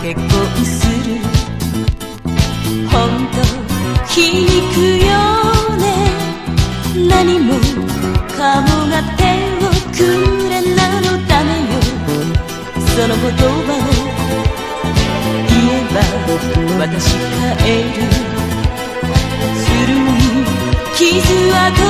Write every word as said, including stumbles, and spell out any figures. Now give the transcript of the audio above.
結婚する。本当皮肉よね。何もかもが手をくれなのためよ。その言葉を言えば私帰る。古い傷跡